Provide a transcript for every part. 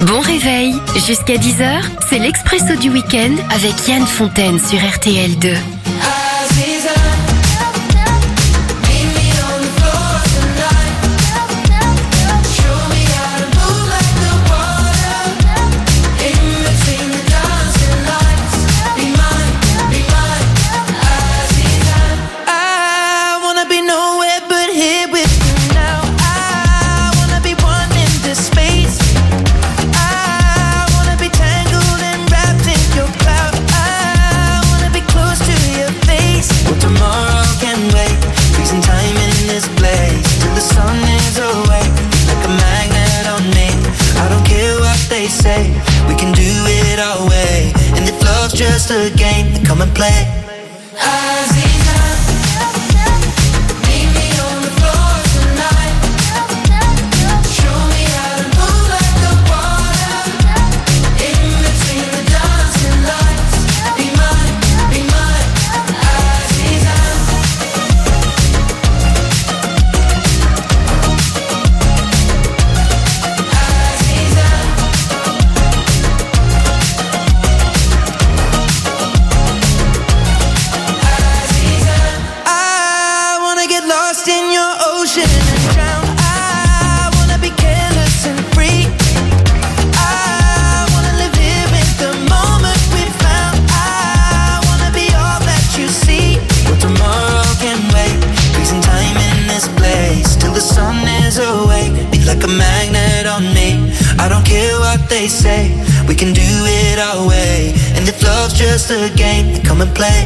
Bon réveil, jusqu'à 10h, c'est l'Expresso du week-end avec Yann Fontaine sur RTL2. Just a game, then come and play. They say we can do it our way, and if love's just a game, then come and play.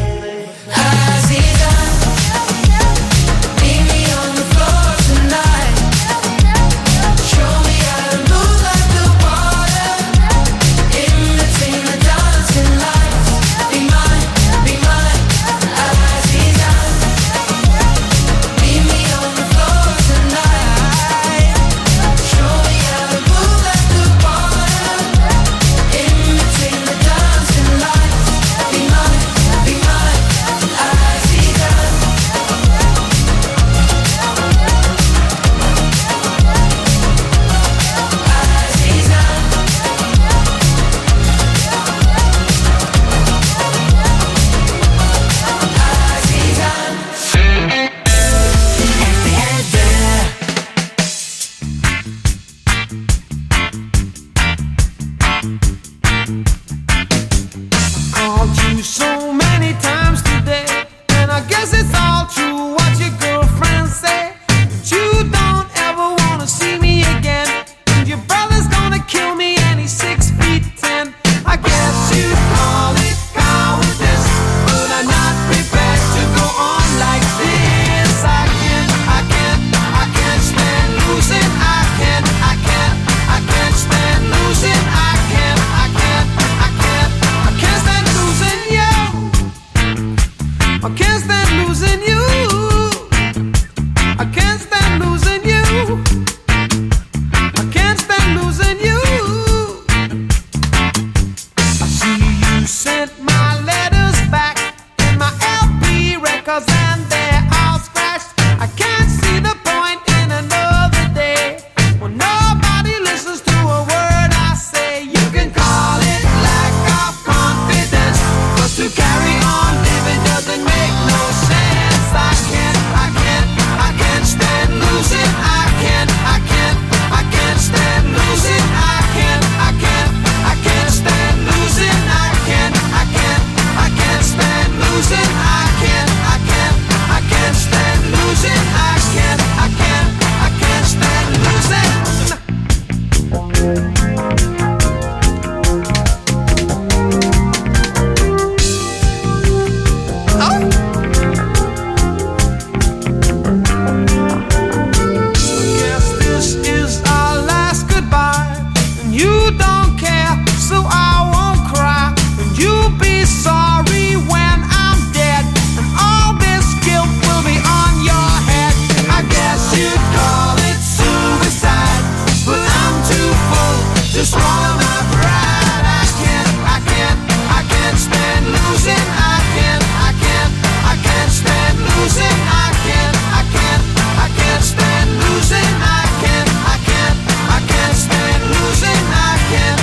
I can't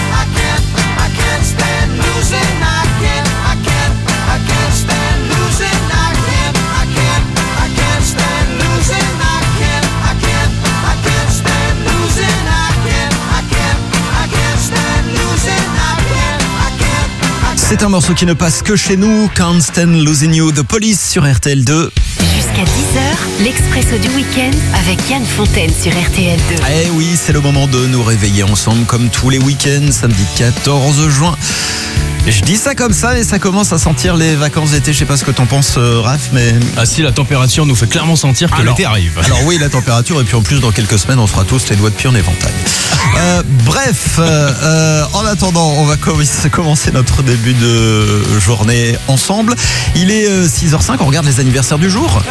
C'est un morceau qui ne passe que chez nous. Can't Stand Losing You, The Police sur RTL2. Jusqu'à 10h, l'expresso du week-end avec Yann Fontaine sur RTL2. Eh oui, c'est le moment de nous réveiller ensemble comme tous les week-ends, samedi 14 juin. Je dis ça comme ça et ça commence à sentir les vacances d'été. Je sais pas ce que t'en penses, Raph, mais... Ah si, la température nous fait clairement sentir que l'été arrive. Alors oui, la température, et puis en plus, dans quelques semaines, on fera tous les doigts de pied en éventail. Bref, en attendant, on va commencer notre début de journée ensemble. Il est 6h05, on regarde les anniversaires du jour.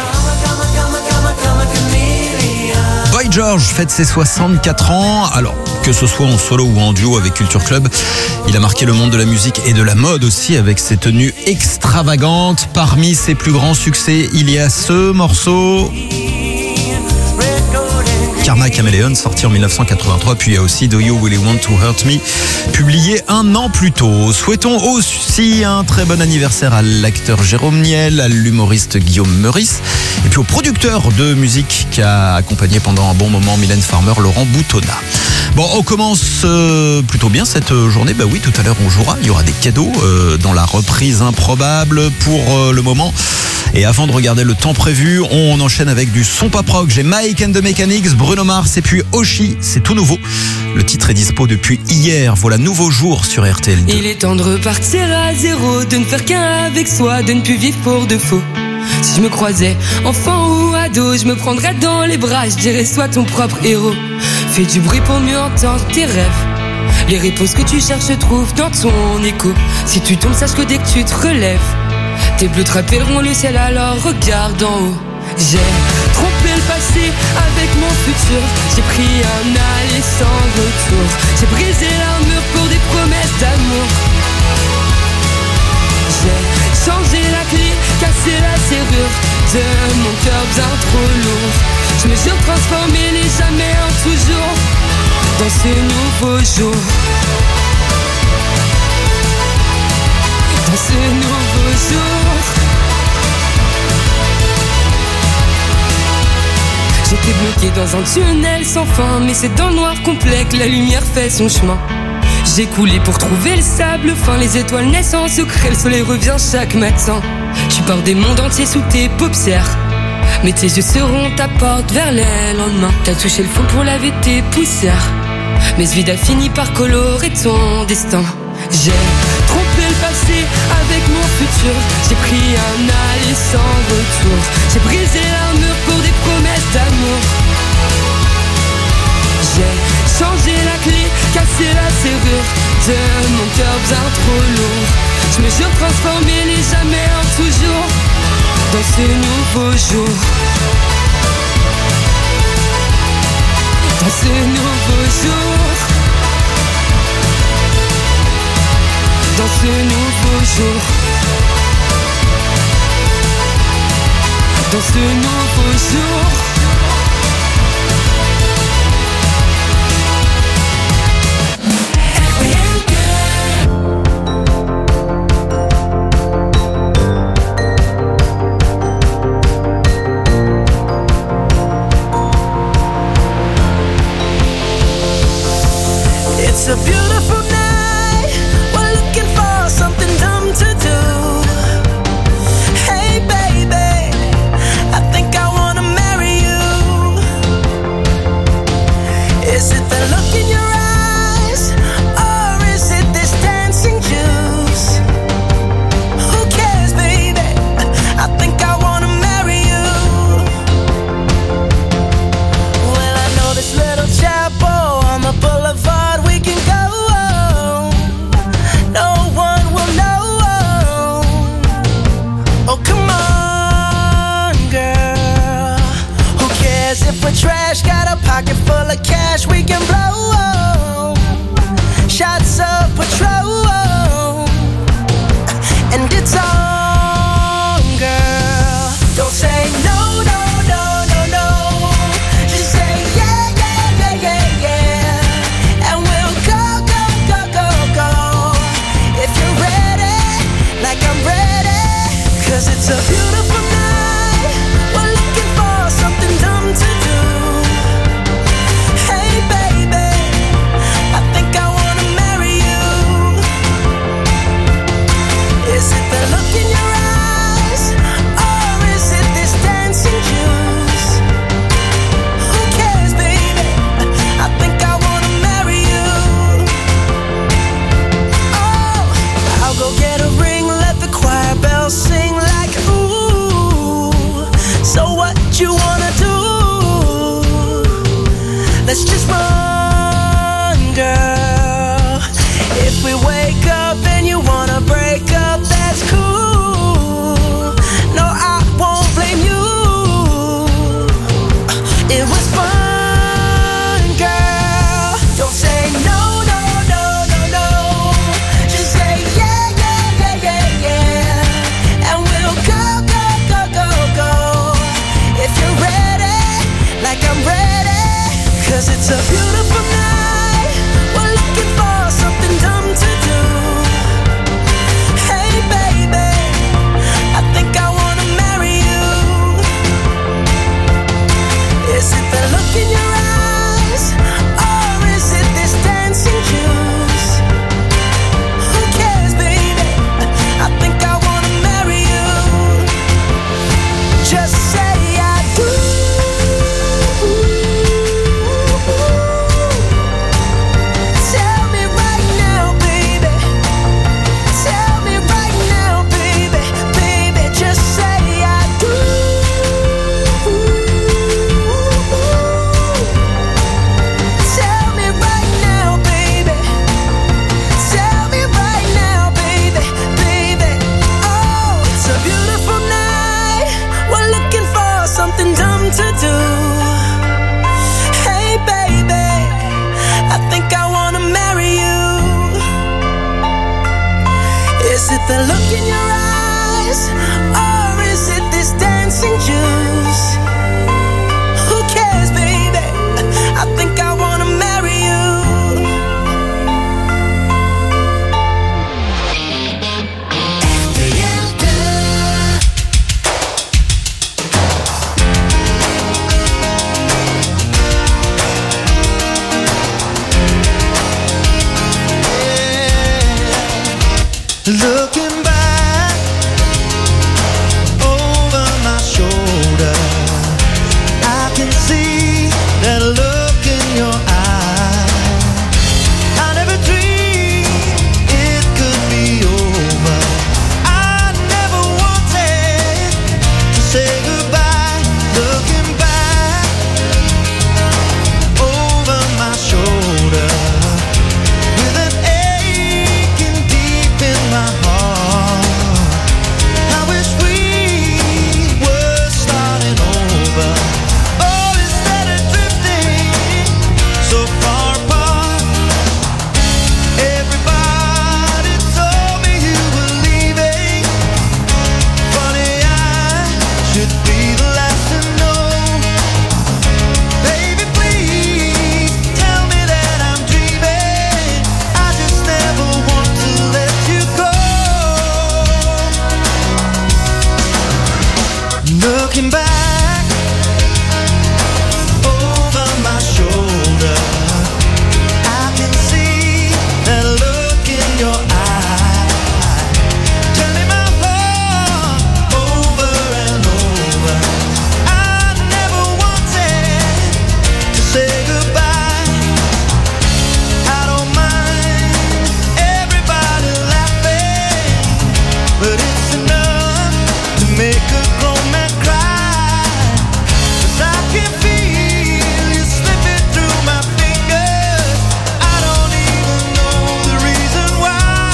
Boy George fête ses 64 ans. Alors, que ce soit en solo ou en duo avec Culture Club, il a marqué le monde de la musique et de la mode aussi avec ses tenues extravagantes. Parmi ses plus grands succès, il y a ce morceau... Karma Chameleon, sorti en 1983, puis il y a aussi Do You Really Want to Hurt Me, publié un an plus tôt. Souhaitons aussi un très bon anniversaire à l'acteur Jérôme Niel, à l'humoriste Guillaume Meurice, et puis au producteur de musique qui a accompagné pendant un bon moment Mylène Farmer, Laurent Boutonnat. Bon, on commence plutôt bien cette journée. Bah oui, tout à l'heure on jouera, il y aura des cadeaux dans la reprise improbable pour le moment. Et avant de regarder le temps prévu, on enchaîne avec du son pop rock. J'ai Mike and the Mechanics, Bruno Mars et puis Oshi, c'est tout nouveau. Le titre est dispo depuis hier, voilà nouveau jour sur RTL2. Il est temps de repartir à zéro, de ne faire qu'un avec soi, de ne plus vivre pour de faux. Si je me croisais enfant ou ado, je me prendrais dans les bras, je dirais sois ton propre héros. Fais du bruit pour mieux entendre tes rêves. Les réponses que tu cherches se trouvent dans ton écho. Si tu tombes, sache que dès que tu te relèves, tes bleus te rappelleront le ciel, alors regarde en haut. J'ai trompé le passé avec mon futur. J'ai pris un aller sans retour. J'ai brisé l'armure pour des promesses d'amour. J'ai changé la clé, cassé la serrure de mon cœur bien trop lourd. Je me suis transformé les jamais en toujours dans ce nouveau jour. Dans ce nouveau jour, j'étais bloqué dans un tunnel sans fin, mais c'est dans le noir complet que la lumière fait son chemin. J'ai coulé pour trouver le sable fin, les étoiles naissent en secret, le soleil revient chaque matin. Tu pars des mondes entiers sous tes paupières, mais tes yeux seront ta porte vers les lendemains. T'as touché le fond pour laver tes poussières, mais ce vide a fini par colorer ton destin. J'ai trompé le passé avec mon futur. J'ai pris un aller sans retour. J'ai brisé l'armure pour des promesses d'amour. J'ai changé la clé, cassé la serrure de mon cœur bien trop lourd. Je me suis transformé les jamais en toujours dans ce nouveau jour. Dans ce nouveau jour. Dans ce nouveau jour. Dans ce nouveau jour. It's a beautiful night. We're looking for something dumb to do. Hey baby, I think I wanna marry you. Is it the look in your eyes, or is it this dancing juice? Who cares, baby? I think I wanna marry you. Well, I know this little chapel on the boulevard we can go. No one will know. Oh, come on, girl. Who cares if we're trash? Got a pocket full of cash we can blow. Shots of Patrol, and it's on, girl. Don't say no, no, no, no, no. Just say yeah, yeah, yeah, yeah, yeah. And we'll go, go, go, go, go. If you're ready, like I'm ready. 'Cause it's a beautiful night. We're looking for something dumb to do. Hey baby, I think I wanna marry you. it the look in your eyes? Or is it this dancing juice? Who cares, baby? I think I wanna marry you. Looking back over my shoulder, I can see that look in your eye. I never dreamed it could be over. I never wanted to say goodbye. Looking back over my shoulder, with an aching deep in my heart. I wish we were starting over. Oh, instead of drifting so far apart. Everybody told me you were leaving. Funny, I should be the last to know. Baby, please tell me that I'm dreaming. I just never want to let you go. Looking back over my shoulder, I can see that look in your eye, turning my heart over and over. I never wanted to say goodbye. I don't mind everybody laughing, but it's enough to make a grown man cry. 'Cause I can feel you slipping through my fingers. I don't even know the reason why.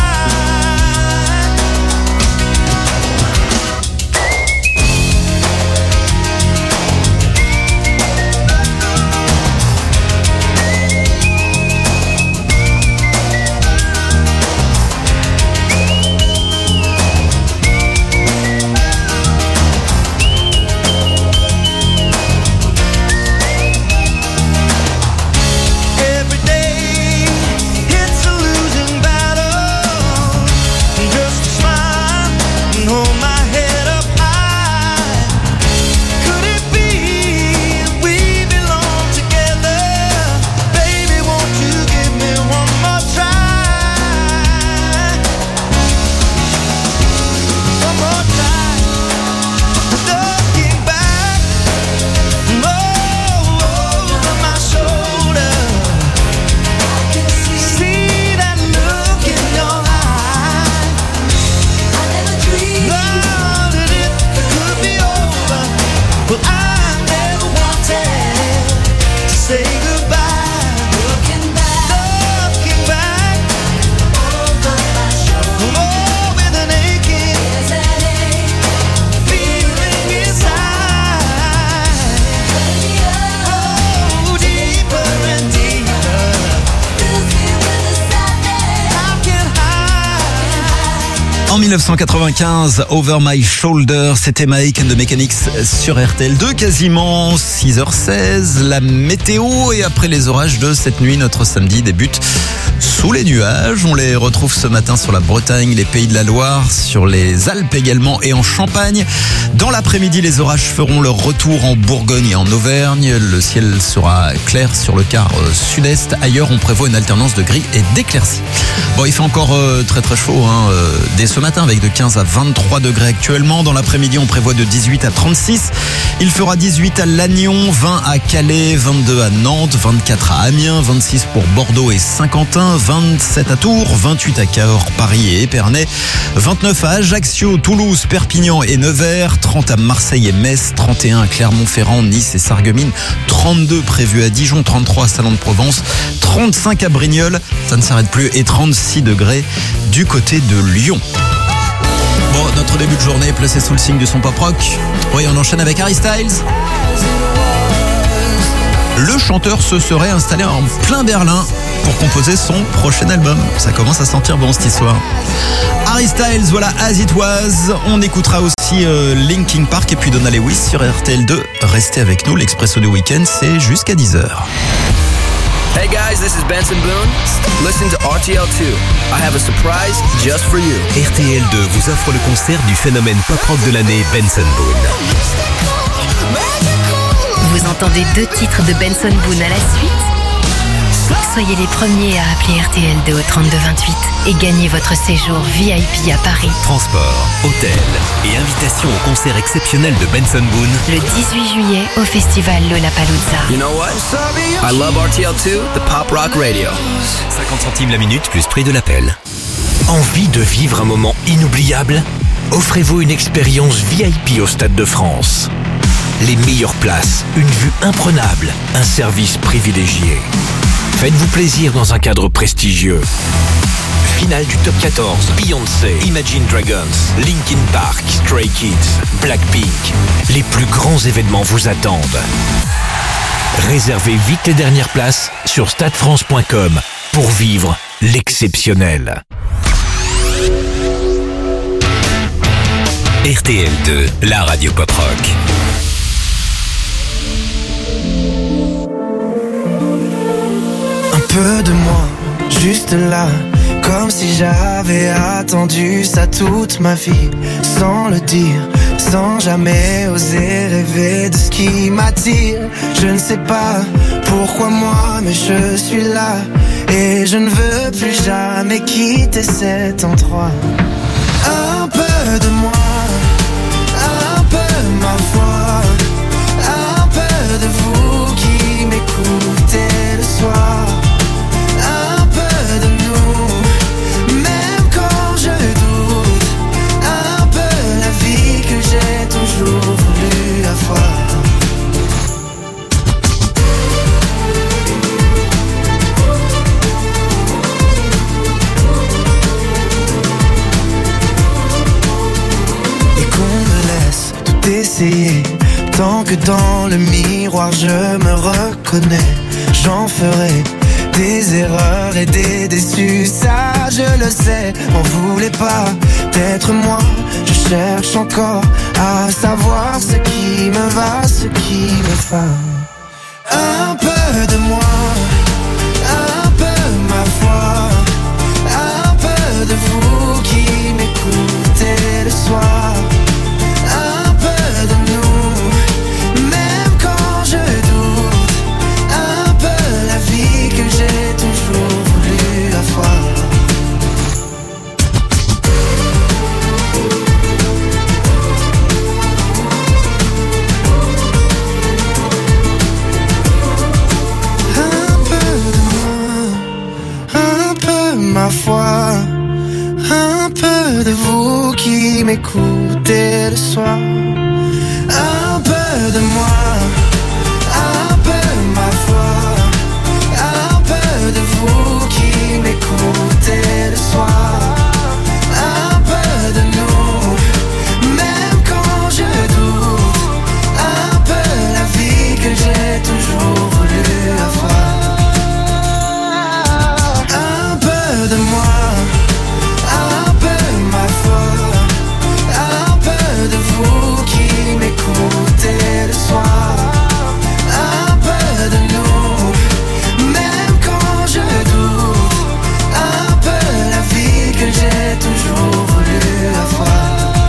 Every day it's a losing battle. Just a smile and hold my head up high. Could it be we belong together? Baby, won't you give me one more try? One more time. Looking back over my shoulder, see that look in your eye. I never dreamed that it could be over. Well, I never wanted to say goodbye. Looking back over my shoulder, oh, with an aching feeling inside. Oh, deeper and deeper. How can I? En 1995, Over My Shoulder, c'était Mike and the Mechanics sur RTL2, quasiment 6h16. La météo, et après les orages de cette nuit, notre samedi débute sous les nuages. On les retrouve ce matin sur la Bretagne, les Pays de la Loire, sur les Alpes également et en Champagne. Dans l'après-midi, les orages feront leur retour en Bourgogne et en Auvergne. Le ciel sera clair sur le quart sud-est. Ailleurs, on prévoit une alternance de gris et d'éclaircies. Bon, il fait encore très très chaud dès ce matin, avec de 15 à 23 degrés actuellement. Dans l'après-midi, on prévoit de 18 à 36. Il fera 18 à Lannion, 20 à Calais, 22 à Nantes, 24 à Amiens, 26 pour Bordeaux et Saint-Quentin, 27 à Tours, 28 à Cahors, Paris et Épernay, 29 à Ajaccio, Toulouse, Perpignan et Nevers, 30 à Marseille et Metz, 31 à Clermont-Ferrand, Nice et Sarreguemines, 32 prévus à Dijon, 33 à Salon-de-Provence, 35 à Brignoles, ça ne s'arrête plus, et 36 degrés du côté de Lyon. Bon, notre début de journée est placé sous le signe du son pop rock. Oui, on enchaîne avec Harry Styles. Le chanteur se serait installé en plein Berlin pour composer son prochain album. Ça commence à sentir bon cette histoire. Harry Styles, voilà As It Was. On écoutera aussi Linkin Park et puis Donna Lewis sur RTL2. Restez avec nous, l'Expresso du Week-end, c'est jusqu'à 10h. Hey guys, this is Benson Boone. Listen to RTL2. I have a surprise just for you. RTL2 vous offre le concert du phénomène pop-rock de l'année Benson Boone. Vous entendez 2 titres de Benson Boone à la suite? Soyez les premiers à appeler RTL2 au 3228 et gagnez votre séjour VIP à Paris. Transport, hôtel et invitation au concert exceptionnel de Benson Boone Le 18 juillet au festival Lollapalooza. You know what? I love RTL2, the pop rock radio. 50 centimes la minute plus prix de l'appel. Envie de vivre un moment inoubliable? Offrez-vous une expérience VIP au Stade de France. Les meilleures places, une vue imprenable, un service privilégié. Faites-vous plaisir dans un cadre prestigieux. Finale du Top 14, Beyoncé, Imagine Dragons, Linkin Park, Stray Kids, Blackpink. Les plus grands événements vous attendent. Réservez vite les dernières places sur stadefrance.com pour vivre l'exceptionnel. RTL2, la radio pop-rock. Un peu de moi, juste là, comme si j'avais attendu ça toute ma vie, sans le dire, sans jamais oser rêver de ce qui m'attire. Je ne sais pas pourquoi moi, mais je suis là, et je ne veux plus jamais quitter cet endroit. Un peu de moi, un peu ma voix, un peu de vous qui m'écoutez le soir. Toujours voulu avoir. Et qu'on me laisse tout essayer, tant que dans le miroir je me reconnais. J'en ferai des erreurs et des déçus, ça je le sais. M'en voulez pas d'être moi, je cherche encore à savoir ce qui me va, ce qui me va. Un peu de moi, un peu ma foi, un peu de vous qui m'écoutez le soir. Un peu de nous, même quand je doute, un peu la vie que j'ai toujours voulu avoir. Ma foi, un peu de vous qui m'écoutez le soir, un peu de moi, un peu ma foi, un peu de vous qui m'écoutez le soir, un peu de nous, même quand je doute, un peu la vie que j'ai toujours voulu avoir. De moi, un peu ma foi, un peu de vous qui m'écoutez le soir, un peu de nous, même quand je doute, un peu la vie que j'ai toujours voulu avoir.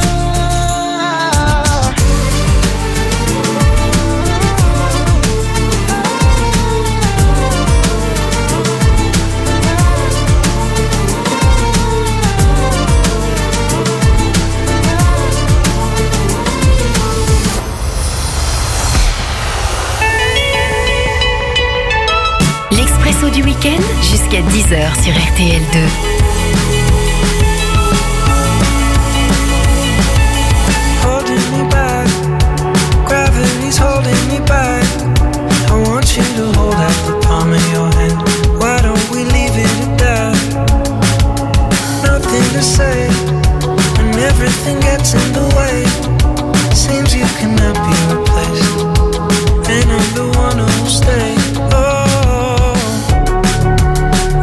L'Expresso du week-end jusqu'à 10h sur RTL2. Holding me back, gravity's holding me back. I want you to hold out the palm of your hand. Why don't we leave it at that? Nothing to say, and everything gets in the way. Seems you cannot be replaced, and I'm the one who'll stay. Oh,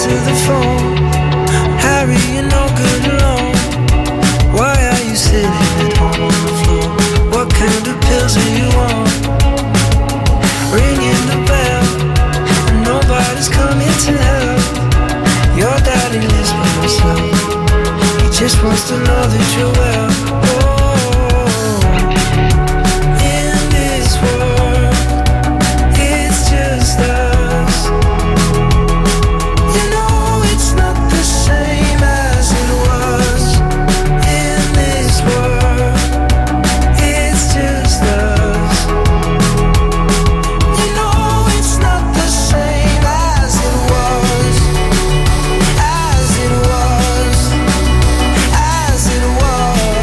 answer the phone. Harry, you're no good alone. Why are you sitting at home on the floor? What kind of pills are you on? Ringing the bell, and nobody's coming to help. Your daddy lives by himself. He just wants to know that you're well. In this world, it's just us. You know it's not the same as it was. In this world, it's just us. You know it's not the same as it was. As it was. As it was.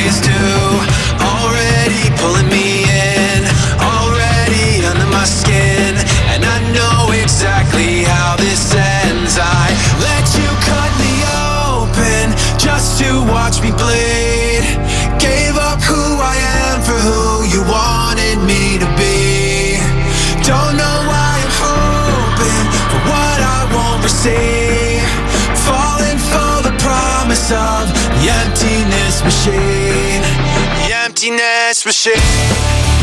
always do. Already pulling me in, already under my skin, and I know exactly how this ends. I let you cut me open just to watch me bleed. Gave up who I am for who you wanted me to be. Don't know why I'm hoping for what I won't receive. Falling for the promise of the emptiness machine. The emptiness machine.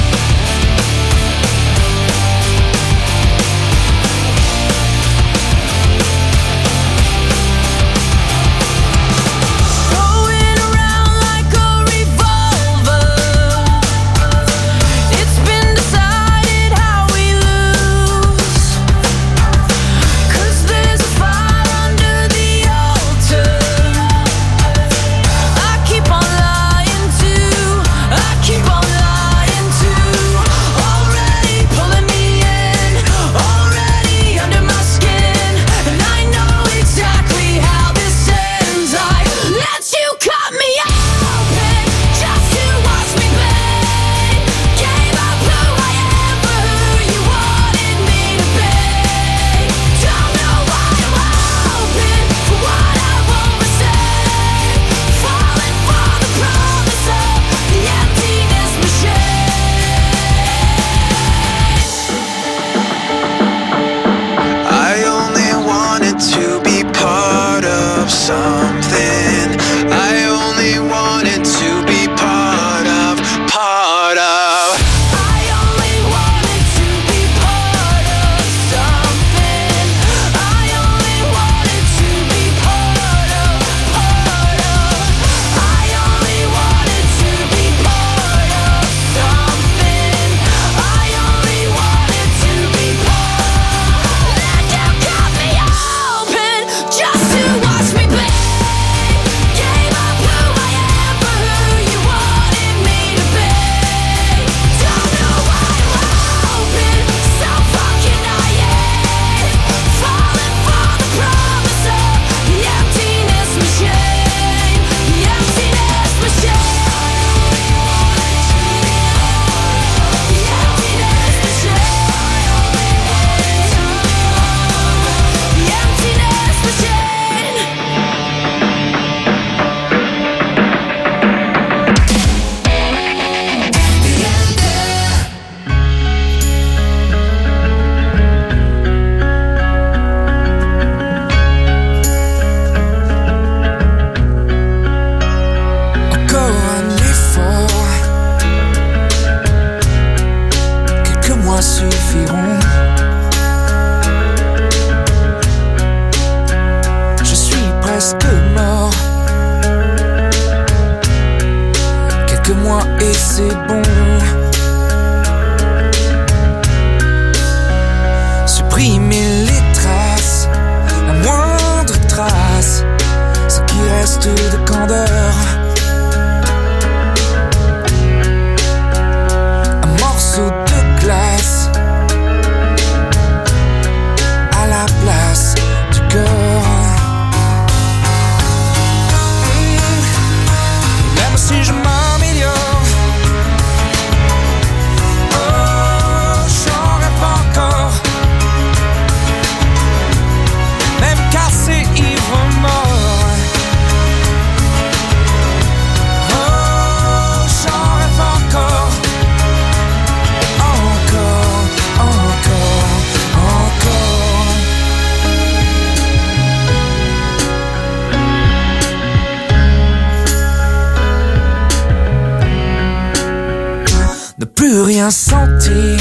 Rien sentir,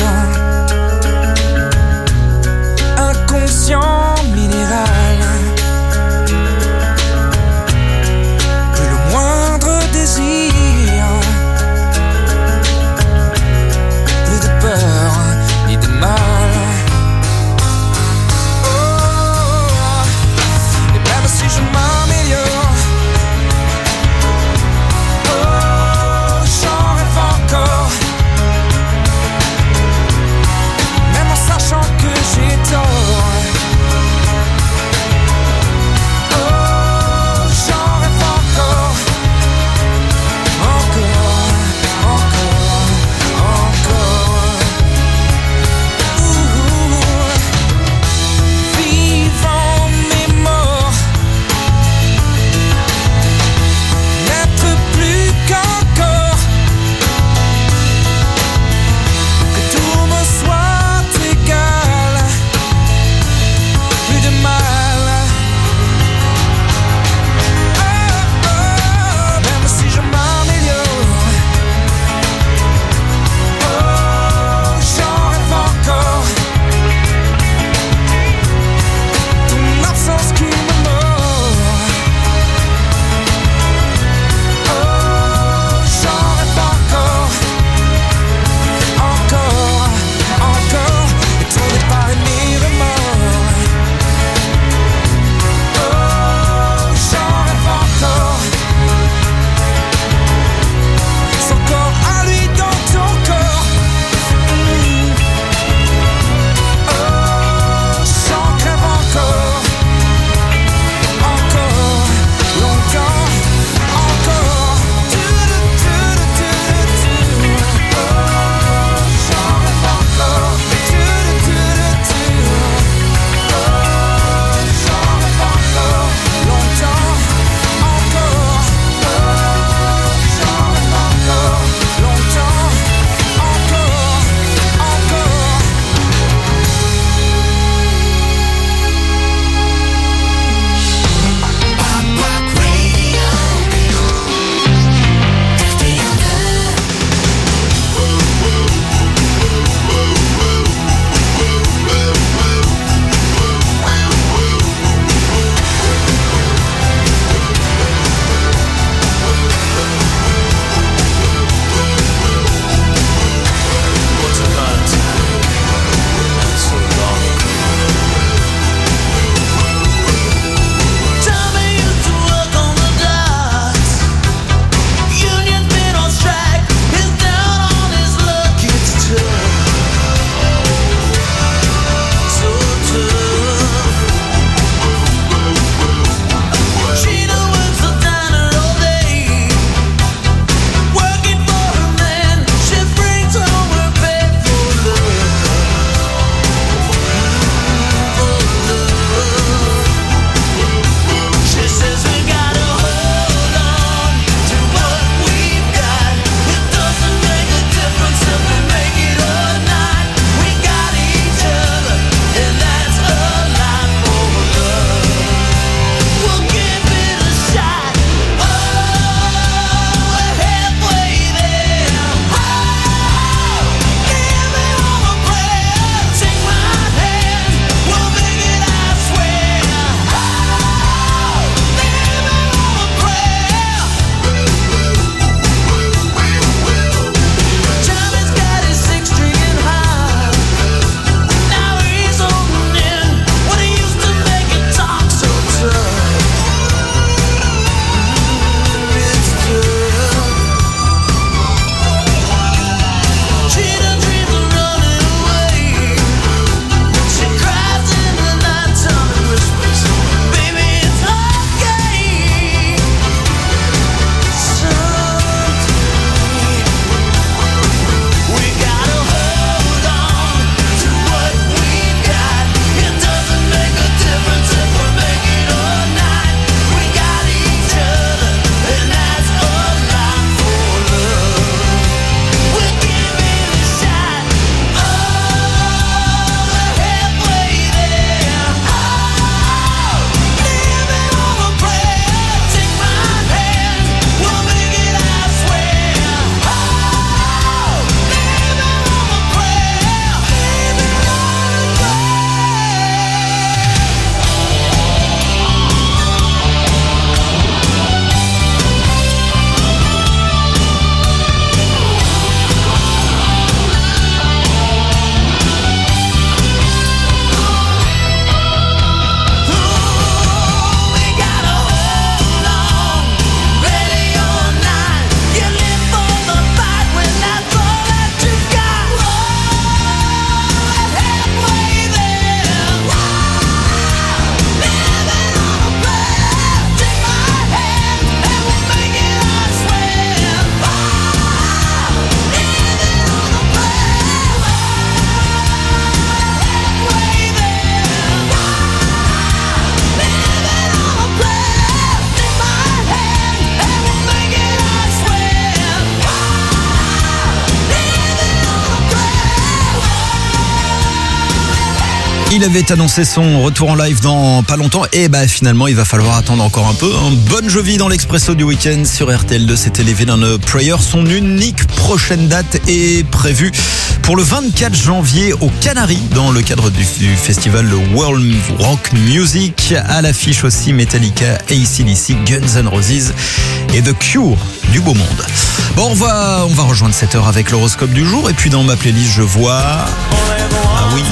inconscient minéral, plus le moindre désir, plus de peur ni de mal. Oh, et même si je m'améliore, oh, j'en rêve encore. Sachant que j'ai tort, Il avait annoncé son retour en live dans pas longtemps et finalement il va falloir attendre encore un peu. Bon Jovi dans l'Expresso du week-end sur RTL2, c'était Living on a Prayer. Son unique prochaine date est prévue pour le 24 janvier aux Canaries dans le cadre du festival World Rock Music. À l'affiche aussi Metallica, AC/DC, Guns N' Roses et The Cure, du beau monde. Bon, on va rejoindre 7h avec l'horoscope du jour et puis dans ma playlist je vois... Ah oui...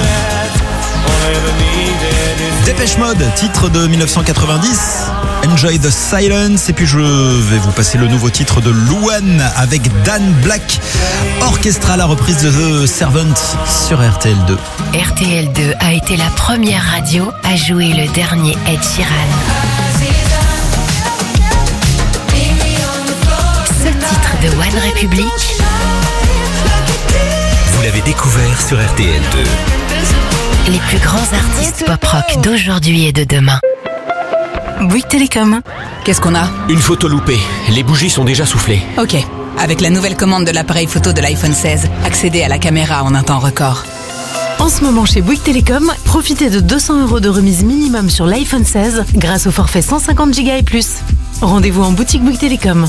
Dépêche Mode, titre de 1990, Enjoy the Silence. Et puis je vais vous passer le nouveau titre de Louane avec Dan Black, Orchestra, la reprise de The Servant sur RTL2. RTL2 a été la première radio à jouer le dernier Ed Sheeran. Ce titre de One Republic, Vous l'avez découvert sur RTL2. les plus grands artistes pop-rock d'aujourd'hui et de demain. Bouygues Télécom. Qu'est-ce qu'on a? Une photo loupée. Les bougies sont déjà soufflées. Ok. Avec la nouvelle commande de l'appareil photo de l'iPhone 16, accédez à la caméra en un temps record. En ce moment chez Bouygues Télécom, profitez de 200 € de remise minimum sur l'iPhone 16 grâce au forfait 150 Go et plus. Rendez-vous en boutique Bouygues Télécom.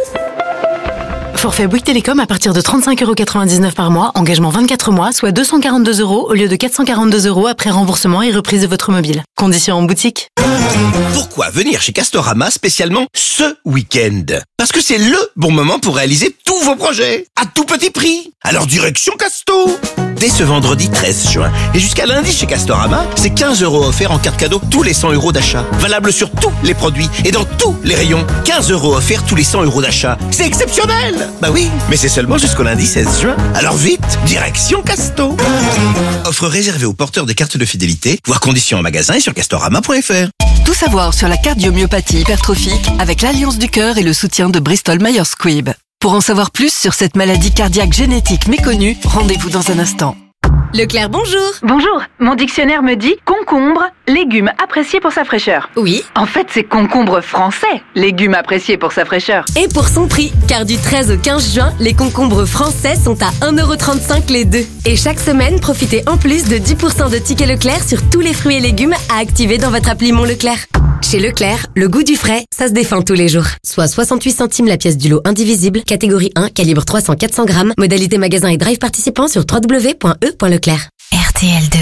Forfait Bouygues Télécom à partir de 35,99 € par mois, engagement 24 mois, soit 242 € au lieu de 442 € après remboursement et reprise de votre mobile. Conditions en boutique. Pourquoi venir chez Castorama spécialement ce week-end? Parce que c'est le bon moment pour réaliser tous vos projets à tout petit prix. Alors direction Casto. Dès ce vendredi 13 juin et jusqu'à lundi chez Castorama, c'est 15 € offerts en carte cadeau tous les 100 € d'achat. Valable sur tous les produits et dans tous les rayons. 15 € offerts tous les 100 € d'achat. C'est exceptionnel! Bah oui, mais c'est seulement jusqu'au lundi 16 juin. Alors vite, direction Casto. Offre réservée aux porteurs des cartes de fidélité. Voir conditions en magasin et sur castorama.fr. Tout savoir sur la cardiomyopathie hypertrophique avec l'Alliance du Cœur et le soutien de Bristol Myers Squibb. Pour en savoir plus sur cette maladie cardiaque génétique méconnue, rendez-vous dans un instant. Leclerc, bonjour. Bonjour, mon dictionnaire me dit concombre, légume apprécié pour sa fraîcheur. Oui. En fait, c'est concombre français, légume apprécié pour sa fraîcheur. Et pour son prix, car du 13 au 15 juin, les concombres français sont à 1,35 € les deux. Et chaque semaine, profitez en plus de 10% de tickets Leclerc sur tous les fruits et légumes à activer dans votre appli Mon Leclerc. Chez Leclerc, le goût du frais, ça se défend tous les jours. Soit 68 centimes la pièce du lot indivisible, catégorie 1, calibre 300-400 grammes, modalité magasin et drive participant sur www.e.leclerc. RTL2.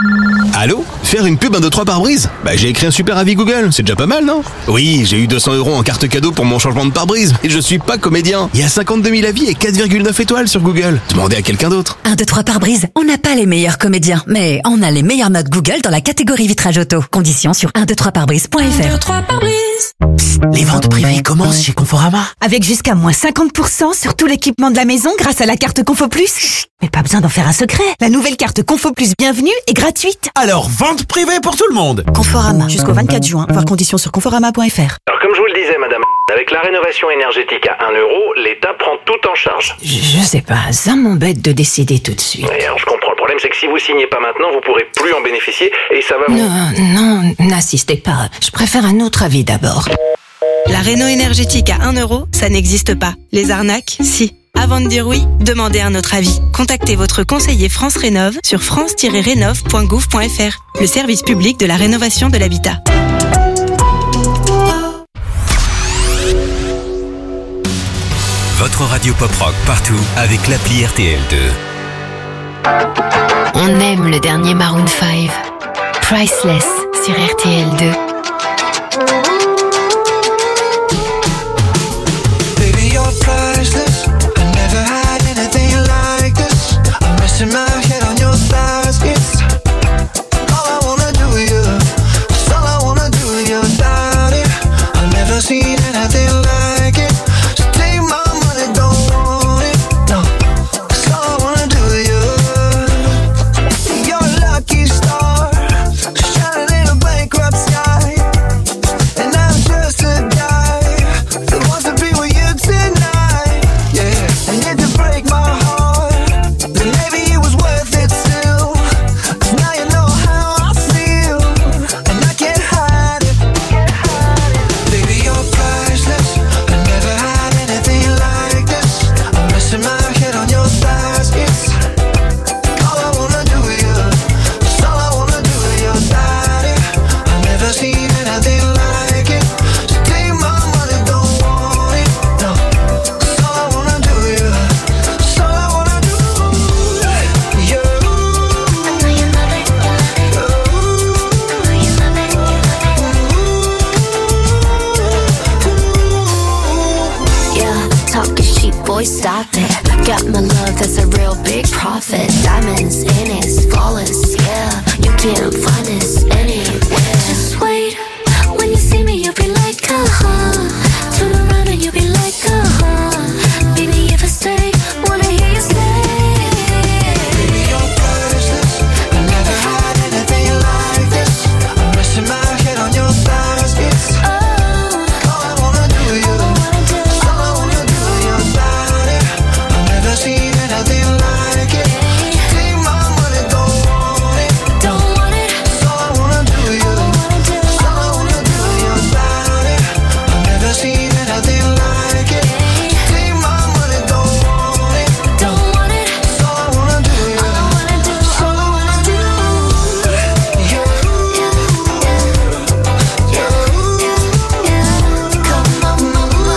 Allô? Faire une pub 1, 2, 3 pare-brise? J'ai écrit un super avis Google, c'est déjà pas mal, non? Oui, j'ai eu 200 € en carte cadeau pour mon changement de pare-brise, et je suis pas comédien. Il y a 52 000 avis et 4,9 étoiles sur Google. Demandez à quelqu'un d'autre. 1, 2, 3 pare-brise, on n'a pas les meilleurs comédiens, mais on a les meilleures notes Google dans la catégorie vitrage auto. Conditions sur 123pare-brise.fr. 1, 2, 3 pare-brise. Psst, les ventes privées commencent chez Conforama. Avec jusqu'à moins 50% sur tout l'équipement de la maison grâce à la carte Confo Plus. Chut, mais pas besoin d'en faire un secret. La nouvelle carte Confo Plus Bienvenue est gratuite. Alors, vente privée pour tout le monde. Conforama, jusqu'au 24 juin. Voir conditions sur conforama.fr. Alors, comme je vous le disais, madame, avec la rénovation énergétique à 1 €, l'État prend tout en charge. Je sais pas, ça m'embête de décider tout de suite. Et alors, je comprends. Le problème, c'est que si vous signez pas maintenant, vous pourrez plus en bénéficier et ça va vous... Non, n'insistez pas. Je préfère un autre avis d'abord. La réno énergétique à 1 €, ça n'existe pas. Les arnaques, si. Avant de dire oui, demandez un autre avis. Contactez votre conseiller France Rénov sur france-rénov.gouv.fr, le service public de la rénovation de l'habitat. Votre radio pop-rock partout avec l'appli RTL2. On aime le dernier Maroon 5. Priceless sur RTL2. Baby, you're priceless. I never had anything like this. I'm resting my head on your thighs. It's all I wanna do with you. It's all I wanna do with you, darling. I've never seen anything like it. So take my money, don't want it. No, it's all I wanna do with you. You're a lucky star, shining in a bankrupt sky. And I'm just a guy that wants to be with you tonight, yeah. And yet to break my heart, then maybe it was worth it still. 'Cause now you know how I feel, and I can't hide it. Baby, you're priceless. boy, stop it. Got my love, that's a real big profit. Diamonds in it, flawless, yeah. You can't find us anywhere. Just wait, when you see me, you'll be like, uh-huh. Turn around and you'll be like, uh-huh. Baby, if I stay, wanna hear you say. Baby, you're priceless. I never had anything like this. I'm resting my head on your thighs. It's all I wanna do, you. All I wanna do, your body. I've never seen anything like it. Take my money, don't want it. Don't want it. All I wanna do, you. All I wanna do, your body. I've never seen anything like it. Take my money, don't want it. Don't want it. All I wanna do, you. All I wanna do, all I wanna do. Come on, mama.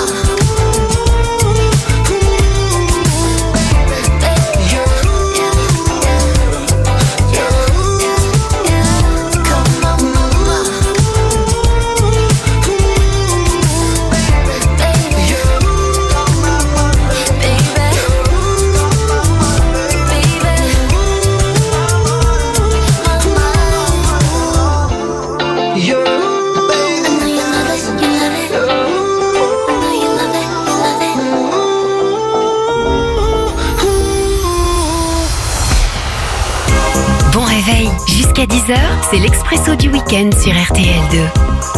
Bon réveil, jusqu'à 10h, c'est l'Expresso du week-end sur RTL2.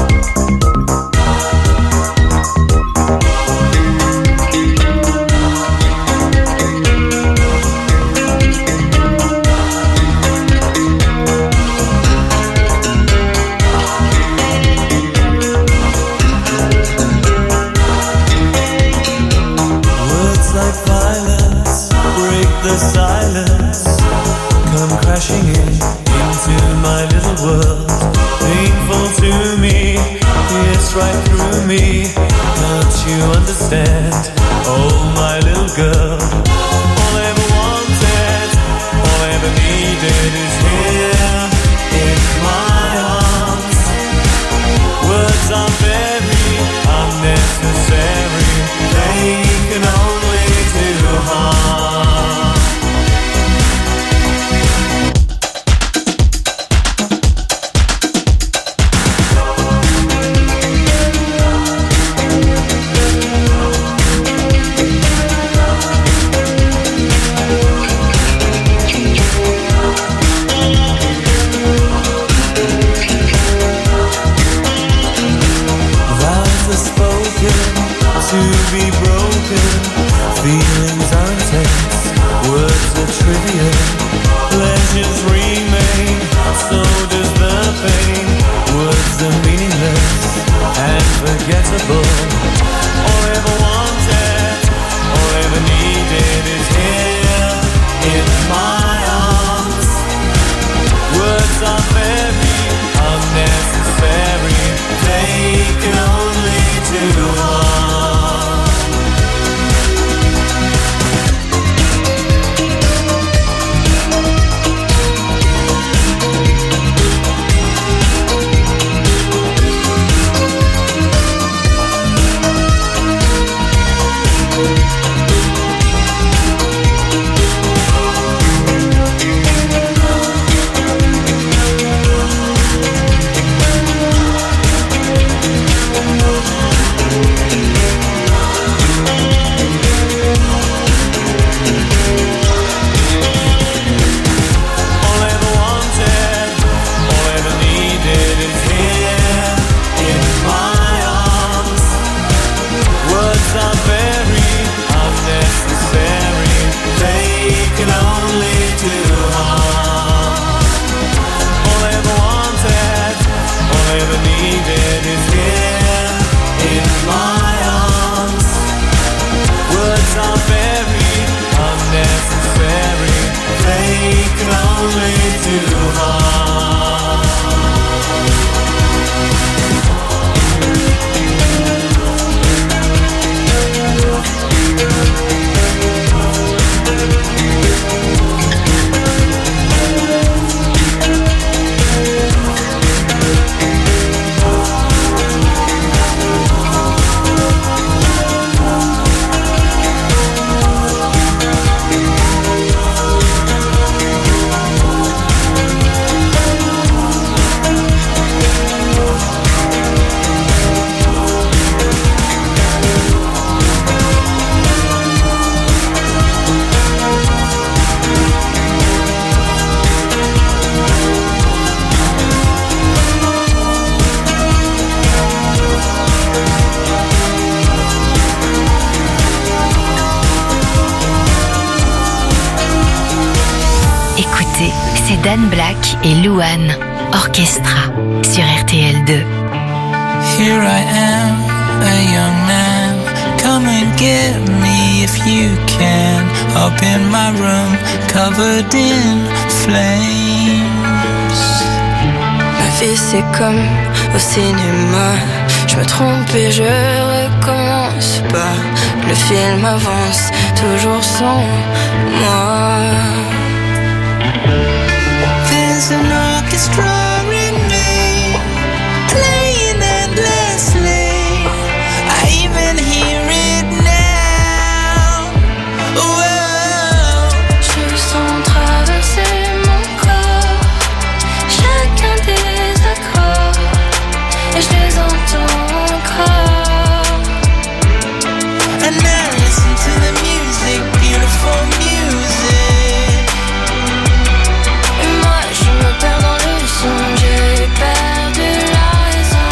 Words like violence break the silence, come crashing into my little world. Painful to me, it's right through me. Can't you understand? Oh, my little girl. All I ever wanted, all I ever needed is here in my arms. Words are very unnecessary, they can only do harm. Vows are spoken to be broken. Feelings are intense, words are trivial. Pleasures remain, so does the pain. Words are meaningless and forgettable. All I ever wanted, all I ever needed is here in my arms. Words are very unnecessary, they can only do harm. All I ever wanted, all I ever needed is here in my arms. Words are very unnecessary, they can only do harm. All I ever wanted, all I ever needed is here in my arms. Words are very unnecessary, they can only do harm. Dan Black et Louane, Orchestra, sur RTL2. Here I am, a young man. Come and get me if you can. Up in my room, covered in flames. Ma vie c'est comme au cinéma. Je me trompe et je recommence pas. Le film avance toujours sans moi. There's an orchestra in me, playing endlessly. I even hear it now. Whoa. Je sens traverser mon corps, chacun des accords, et je les entends encore. And now listen to the music, beautiful music. Et moi je me perds dans le son, j'ai perdu la raison.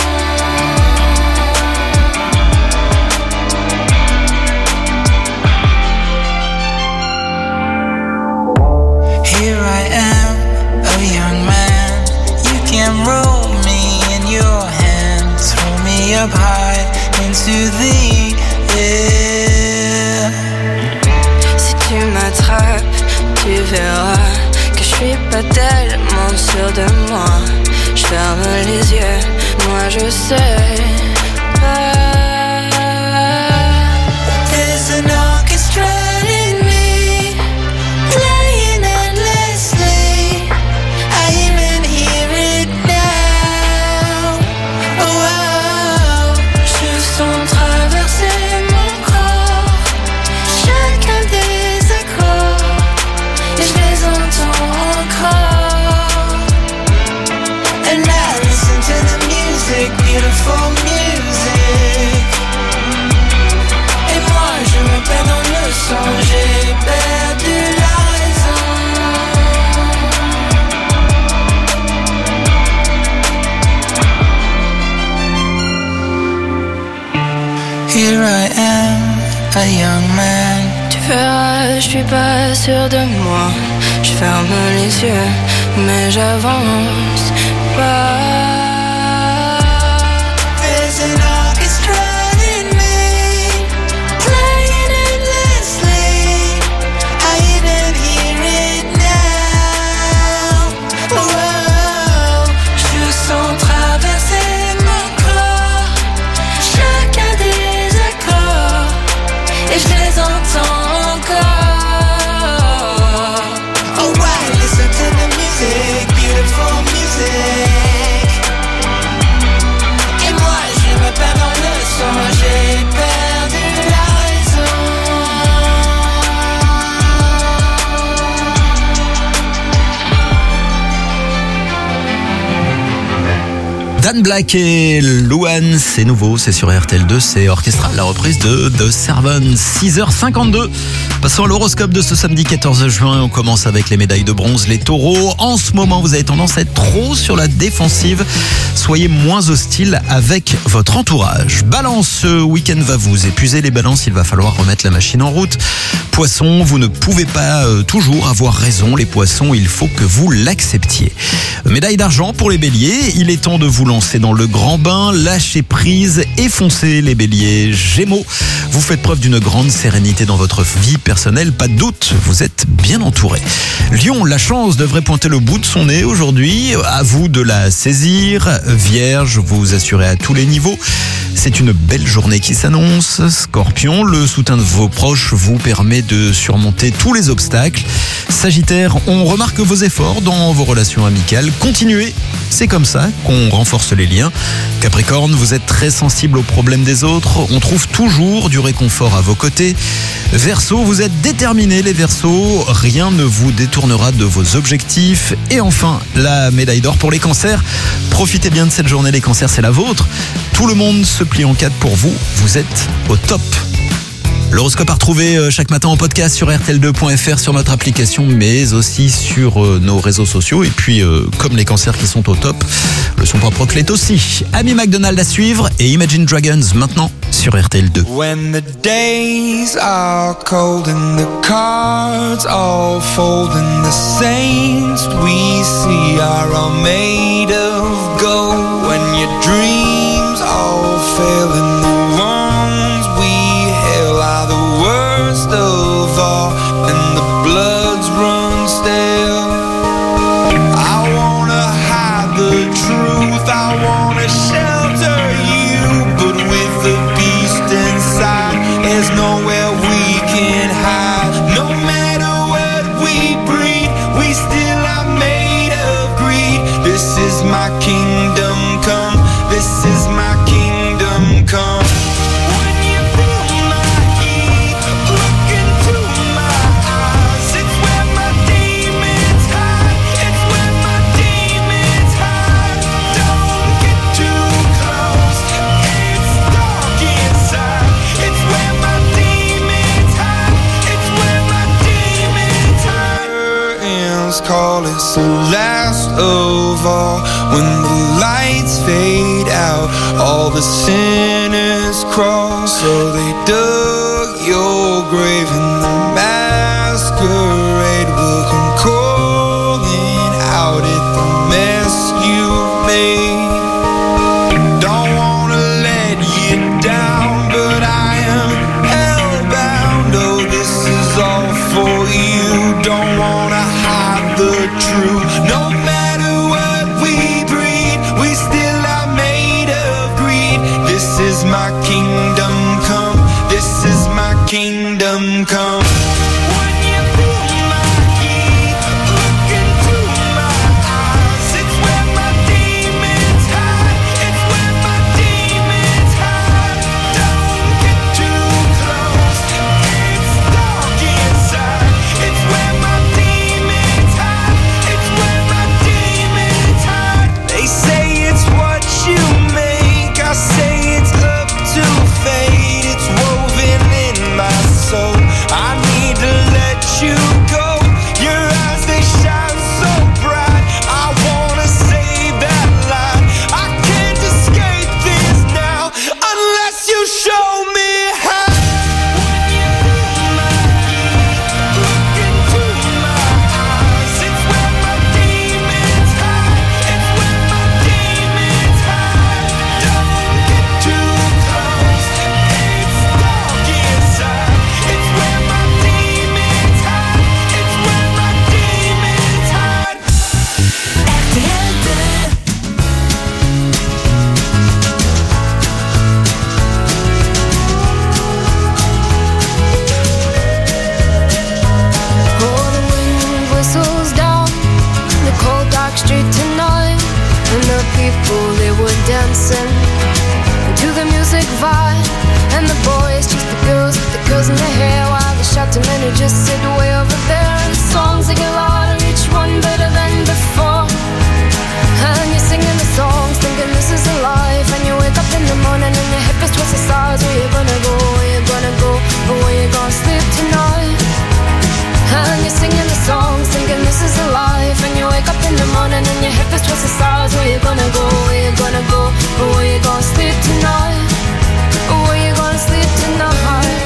Here I am, a young man. You can roll me in your hand, throw me up high into the air. Si tu m'attrapes, tu verras que je suis pas tellement sûre de moi. Je ferme les yeux, moi je sais pas. There's an orchestra in me, playing endlessly. I even hear it now. Oh, Je sens traverser mon corps, chacun des accords, et je les entends encore. and now listen to the music, beautiful music. Et moi je me perds dans le son, j'ai perdu la raison. Here I am, a young man. Tu verras, je suis pas sûre de moi. Je ferme les yeux, mais j'avance pas. There's an orchestra in me, playing endlessly. I even hear it now. Whoa. Je sens traverser mon corps, chacun des accords, et je les entends encore. Oh, why listen to the music, beautiful music. Et moi je me perds dans le son, j'ai perdu la raison. Dan Black et Louane, c'est nouveau, c'est sur RTL2, c'est Orchestra, la reprise de The Servant, 6h52. Passons à l'horoscope de ce samedi 14 juin, on commence avec les médailles de bronze, les taureaux. En ce moment, vous avez tendance à être trop sur la défensive, soyez moins hostile avec votre entourage. Balance, ce week-end va vous épuiser les balances, il va falloir remettre la machine en route. Poissons, vous ne pouvez pas toujours avoir raison, les poissons, il faut que vous l'acceptiez. Médaille d'argent pour les béliers, il est temps de vous lancer dans le grand bain, lâchez prise et foncez les béliers. Gémeaux, vous faites preuve d'une grande sérénité dans votre vie personnelle, pas de doute, vous êtes bien entouré. Lion, la chance devrait pointer le bout de son nez aujourd'hui, à vous de la saisir. Vierge, vous assurez à tous les niveaux, c'est une belle journée qui s'annonce. Scorpion, le soutien de vos proches vous permet de surmonter tous les obstacles. Sagittaire, on remarque vos efforts dans vos relations amicales, continuez, c'est comme ça qu'on renforce les liens. Capricorne, vous êtes très sensible aux problèmes des autres, on trouve toujours du réconfort à vos côtés. Verseau, vous êtes déterminés les Verseaux, rien ne vous détournera de vos objectifs. Et enfin, la médaille d'or pour les cancers. Profitez bien de cette journée, les cancers, c'est la vôtre. Tout le monde se plie en quatre pour vous, vous êtes au top. L'horoscope à retrouver chaque matin en podcast sur rtl2.fr, sur notre application, mais aussi sur nos réseaux sociaux. Et puis, comme les cancers qui sont au top, le son propre clé est aussi. Amy McDonald à suivre et Imagine Dragons maintenant sur sur RTL2. When the days are cold and the cards all fold and the saints we see are all made of gold. When your dreams all fail and the ones we hail are the worst of all and the bloods run stale. I wanna hide the truth, I wanna shelter you, but with the beast inside, there's nowhere we can hide. No matter what we breed, we still are made of greed. This is my kingdom come, this is my kingdom come. When you feel my heat, look into my eyes. It's where my demons hide, it's where my demons hide. Don't get too close, it's dark inside. It's where my demons hide, it's where my demons hide. Curtains call us the last of all. When the lights fade out, all the sinners crawl. So they dug your grave and the masquerade will come calling out at the mess you've made. Don't wanna let you down, but I am hellbound. Oh, this is all for you. Don't wanna hide the truth. No matter what we breed, we still are made of greed. This is my kingdom come, this is my kingdom come. When you feel my heat, look into my eyes. It's where my demons hide, it's where my demons hide. Don't get too close, it's dark inside. It's where my demons hide, it's where my demons hide. They say it's what you make, I say it's up to fate. It's woven in my soul, I need to let you go. Your eyes, they shine so bright, I wanna save that light. I can't escape this now, unless you show me how. When you feel my heat, look into my eyes. It's where my demons hide, it's where my demons hide. Don't get too close, it's dark inside. It's where my demons hide, it's where my demons hide. Oh, the wind whistles down the cold dark street tonight, and the people, they were dancing to the music vibe, and the boys chase the girls in their hair, while the shouting men who just sit way over there. And the songs, they get louder, each one better than before, and you're singing the songs thinking this is a life, and you wake up in the morning and your hip is twisted sides. Where you gonna go, where you gonna go, or where you gonna sleep tonight? And you're singing the songs thinking this is a life, and you wake up in the morning and your hip is twisted sides. Where you gonna go, where you gonna go, or where you gonna sleep tonight? Or where you gonna sleep tonight?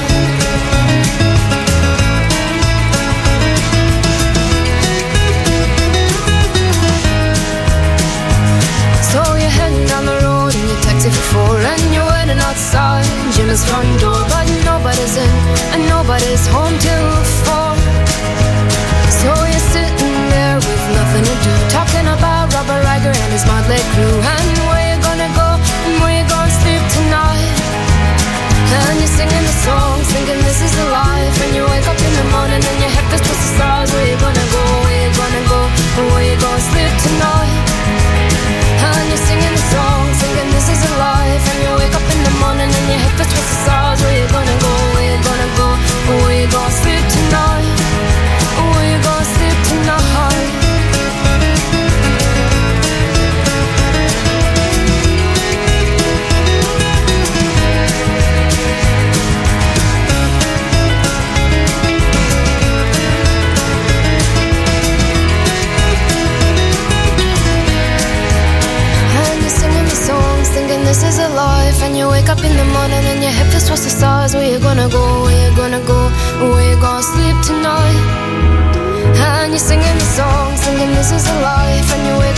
So you're heading down the road in your taxi for 4, and you're waiting outside Jim's front door, but nobody's in and nobody's home till 4. So you're sitting there with nothing to do, talking about Robert Riger and his motley crew, and where you gonna go and where you gonna sleep tonight? And you're singing the songs thinking this is the life, and you wake up in the morning and your head is twisted sides. Where you gonna go, where you gonna go, and where you gonna sleep tonight? And you're singing the songs thinking this is a life, and you wake up in the morning and your hip is twisted sides. Where you gonna go, where you gonna go, or where you gonna sleep tonight? Or where you gonna sleep tonight? gonna go, where you gonna go, where you gonna sleep tonight? And you're singing the song, singing this is a life, and you're